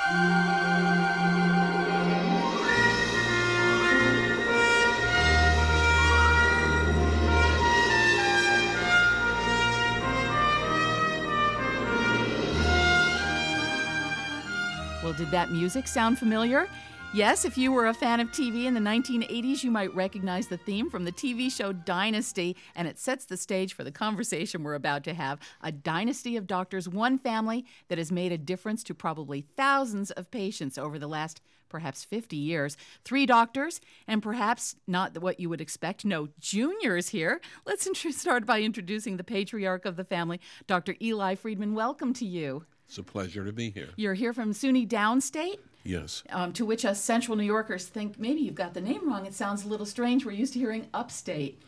Well, did that music sound familiar? Yes, if you were a fan of TV in the 1980s, you might recognize the theme from the TV show Dynasty, and it sets the stage for the conversation we're about to have. A dynasty of doctors, one family that has made a difference to probably thousands of patients over the last perhaps 50 years. 3 doctors, and perhaps not what you would expect, no juniors here. Let's start by introducing the patriarch of the family, Dr. Eli Friedman. Welcome to you. It's a pleasure to be here. You're here from SUNY Downstate? Yes. To which us Central New Yorkers think maybe you've got the name wrong. It sounds a little strange. We're used to hearing upstate.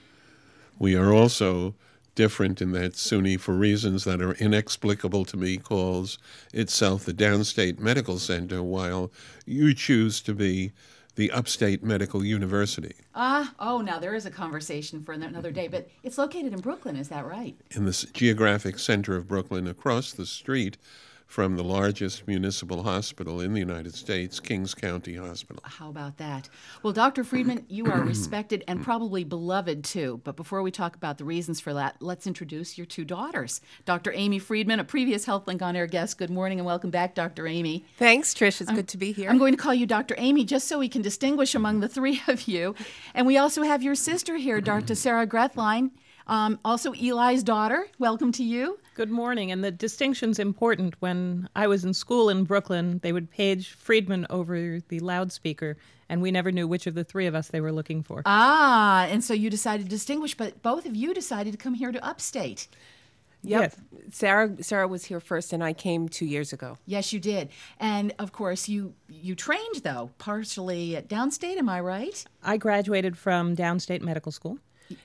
We are also different in that SUNY, for reasons that are inexplicable to me, calls itself the Downstate Medical Center, while you choose to be the Upstate Medical University. Now there is a conversation for another day, but it's located in Brooklyn, is that right? In the geographic center of Brooklyn, across the street from the largest municipal hospital in the United States, Kings County Hospital. How about that? Well, Dr. Friedman, you are respected and probably beloved too. But before we talk about the reasons for that, let's introduce your 2 daughters. Dr. Amy Friedman, a previous HealthLink On Air guest. Good morning and welcome back, Dr. Amy. Thanks, Trish. It's good to be here. I'm going to call you Dr. Amy just so we can distinguish among the 3 of you. And we also have your sister here, Dr. Sarah Grethlein, also Eli's daughter. Welcome to you. Good morning, and the distinction's important. When I was in school in Brooklyn, they would page Friedman over the loudspeaker, and we never knew which of the 3 of us they were looking for. And so you decided to distinguish, but both of you decided to come here to Upstate. Yep. Yes. Sarah was here first, and I came 2 years ago. Yes, you did. And, of course, you trained, though, partially at Downstate, am I right? I graduated from Downstate Medical School.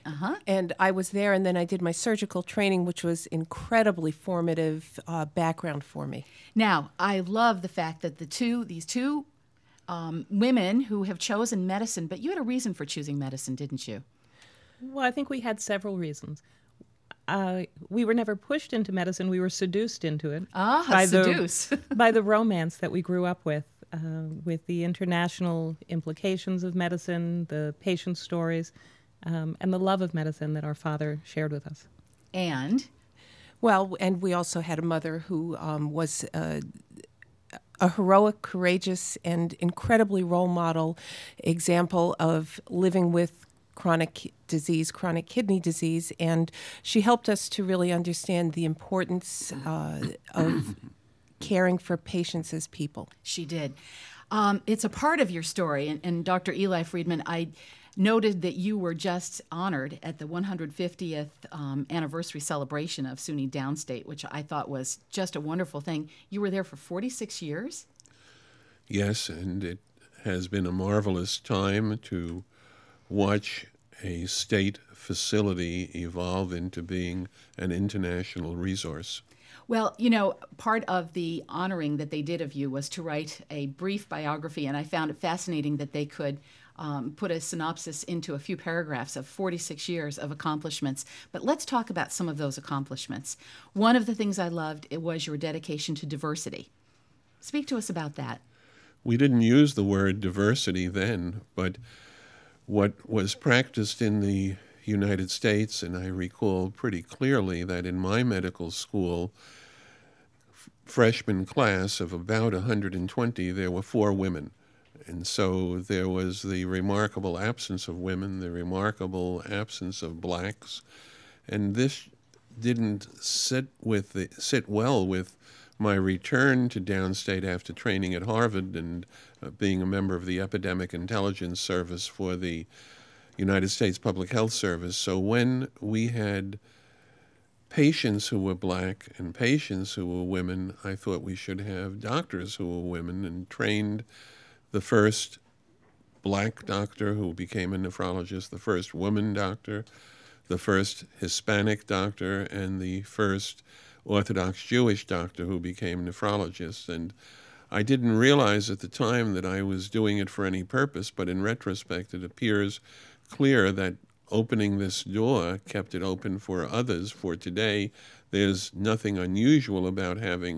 And I was there, and then I did my surgical training, which was incredibly formative background for me. Now, I love the fact that these two women who have chosen medicine, but you had a reason for choosing medicine, didn't you? Well, I think we had several reasons. We were never pushed into medicine. We were seduced into it. Seduce. By the romance that we grew up with the international implications of medicine, the patient stories, and the love of medicine that our father shared with us. And we also had a mother who was a heroic, courageous, and incredibly role model example of living with chronic kidney disease, and she helped us to really understand the importance of caring for patients as people. She did. It's a part of your story, and Dr. Eli Friedman, I noted that you were just honored at the 150th anniversary celebration of SUNY Downstate, which I thought was just a wonderful thing. You were there for 46 years? Yes, and it has been a marvelous time to watch a state facility evolve into being an international resource. Well, part of the honoring that they did of you was to write a brief biography, and I found it fascinating that they could put a synopsis into a few paragraphs of 46 years of accomplishments. But let's talk about some of those accomplishments. One of the things I loved, it was your dedication to diversity. Speak to us about that. We didn't use the word diversity then, but what was practiced in the United States, and I recall pretty clearly that in my medical school freshman class of about 120, there were 4 women. And so there was the remarkable absence of women, the remarkable absence of blacks, and this didn't sit well with my return to Downstate after training at Harvard and being a member of the Epidemic Intelligence Service for the United States Public Health Service. So when we had patients who were black and patients who were women, I thought we should have doctors who were women, and trained the first black doctor who became a nephrologist, the first woman doctor, the first Hispanic doctor, and the first Orthodox Jewish doctor who became nephrologist. And I didn't realize at the time that I was doing it for any purpose, but in retrospect it appears clear that opening this door kept it open for others. For today, there's nothing unusual about having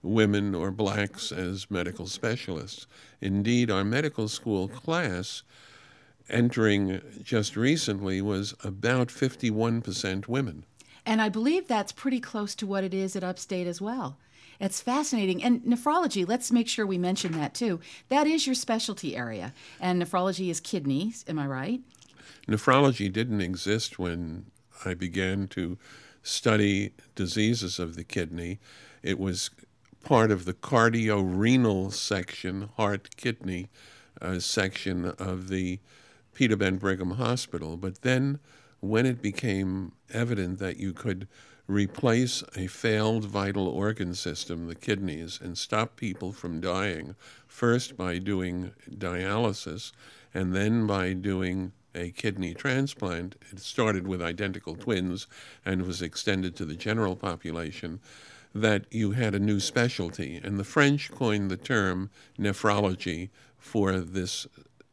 women or blacks as medical specialists. Indeed, our medical school class entering just recently was about 51% women. And I believe that's pretty close to what it is at Upstate as well. It's fascinating. And nephrology, let's make sure we mention that too. That is your specialty area. And nephrology is kidneys, am I right? Nephrology didn't exist when I began to study diseases of the kidney. It was part of the cardiorenal section, heart-kidney section of the Peter Ben Brigham Hospital. But then when it became evident that you could replace a failed vital organ system, the kidneys, and stop people from dying, first by doing dialysis and then by doing a kidney transplant. It started with identical twins and was extended to the general population, that you had a new specialty. And the French coined the term nephrology for this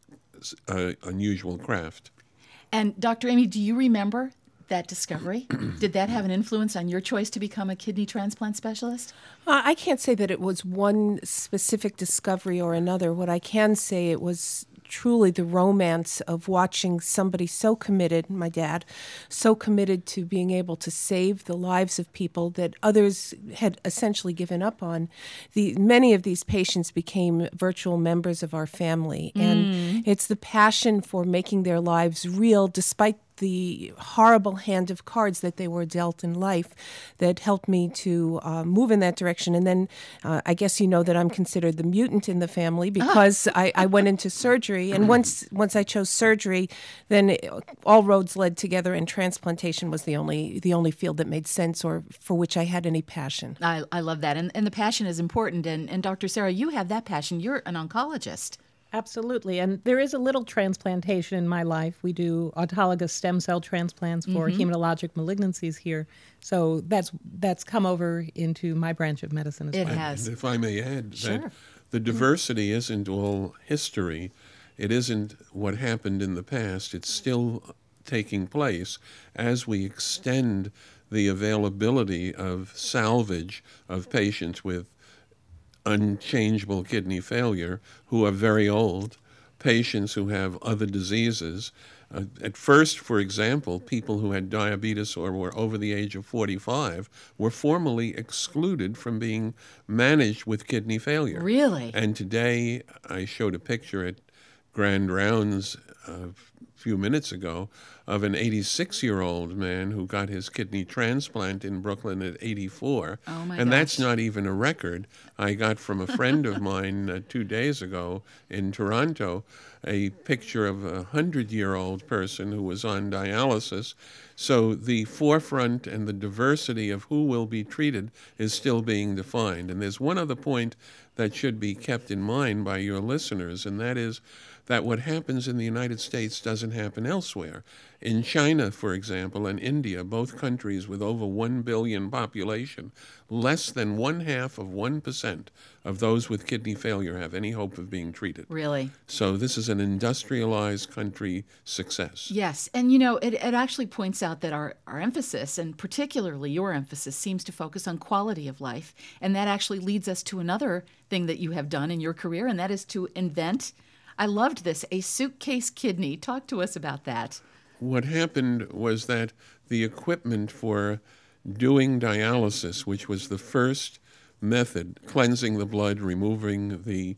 unusual craft. And Dr. Amy, do you remember that discovery? Did that have an influence on your choice to become a kidney transplant specialist? I can't say that it was one specific discovery or another. What I can say, it was truly the romance of watching somebody so committed, my dad, so committed to being able to save the lives of people that others had essentially given up on. Many of these patients became virtual members of our family, and it's the passion for making their lives real despite the horrible hand of cards that they were dealt in life that helped me to move in that direction. And then I guess you know that I'm considered the mutant in the family because I went into surgery. And once I chose surgery, then all roads led together, and transplantation was the only field that made sense or for which I had any passion. I love that. And the passion is important. And Dr. Sarah, you have that passion. You're an oncologist. Absolutely. And there is a little transplantation in my life. We do autologous stem cell transplants for hematologic malignancies here. So that's come over into my branch of medicine as well. It has. And if I may add, Sure. that the diversity isn't all history. It isn't what happened in the past. It's still taking place as we extend the availability of salvage of patients with unchangeable kidney failure who are very old, patients who have other diseases. At first, for example, people who had diabetes or were over the age of 45 were formally excluded from being managed with kidney failure. Really? And today, I showed a picture at Grand Rounds a few minutes ago of an 86-year-old man who got his kidney transplant in Brooklyn at 84. Oh my and gosh. That's not even a record. I got from a friend of mine 2 days ago in Toronto a picture of a 100-year-old person who was on dialysis. So the forefront and the diversity of who will be treated is still being defined. And there's one other point that should be kept in mind by your listeners, and that is that what happens in the United States doesn't happen elsewhere. In China, for example, and India, both countries with over 1 billion population, less than 0.5% of those with kidney failure have any hope of being treated. Really? So this is an industrialized country success. Yes. And, you know, it actually points out that our emphasis, and particularly your emphasis, seems to focus on quality of life. And that actually leads us to another thing that you have done in your career, and that is to invent, I loved this, a suitcase kidney. Talk to us about that. What happened was that the equipment for doing dialysis, which was the first method, cleansing the blood, removing the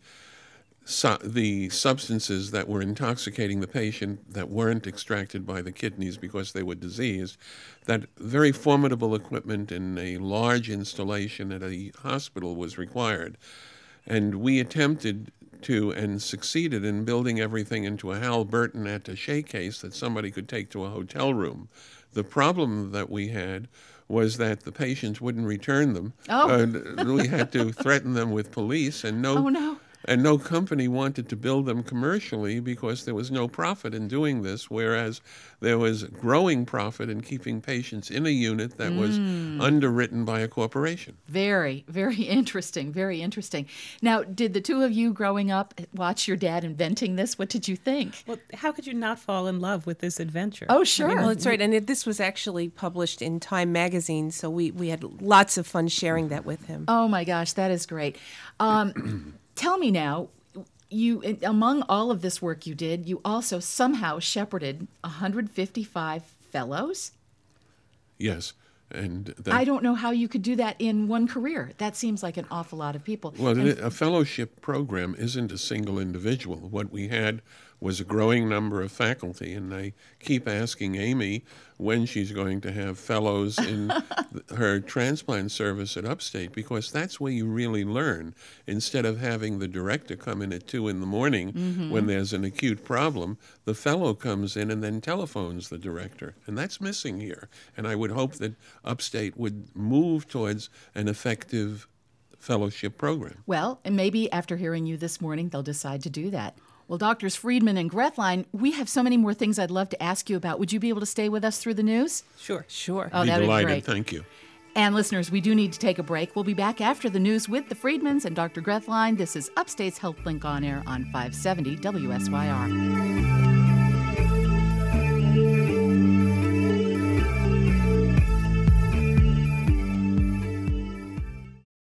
substances that were intoxicating the patient that weren't extracted by the kidneys because they were diseased, that very formidable equipment in a large installation at a hospital was required. And we attempted to and succeeded in building everything into a Hal Burton attaché case that somebody could take to a hotel room. The problem that we had was that the patients wouldn't return them. Oh. We had to threaten them with police, and Oh, no. And no company wanted to build them commercially because there was no profit in doing this, whereas there was growing profit in keeping patients in a unit that was underwritten by a corporation. Very, very interesting. Very interesting. Now, did the two of you growing up watch your dad inventing this? What did you think? Well, how could you not fall in love with this adventure? Oh, sure. Well, that's right. And this was actually published in Time magazine, so we had lots of fun sharing that with him. Oh my gosh, that is great. Tell me now, you among all of this work you did, you also somehow shepherded 155 fellows? Yes. And I don't know how you could do that in one career. That seems like an awful lot of people. Well, a fellowship program isn't a single individual. What we had was a growing number of faculty, and I keep asking Amy when she's going to have fellows in her transplant service at Upstate, because that's where you really learn. Instead of having the director come in at 2 a.m. when there's an acute problem, the fellow comes in and then telephones the director, and that's missing here. And I would hope that Upstate would move towards an effective fellowship program. Well, and maybe after hearing you this morning, they'll decide to do that. Well, Doctors Friedman and Grethlein, we have so many more things I'd love to ask you about. Would you be able to stay with us through the news? Sure. Oh, Be that would be delighted. great. Thank you. And listeners, we do need to take a break. We'll be back after the news with the Friedmans and Dr. Grethlein. This is Upstate's Health Link on air on 570 WSYR.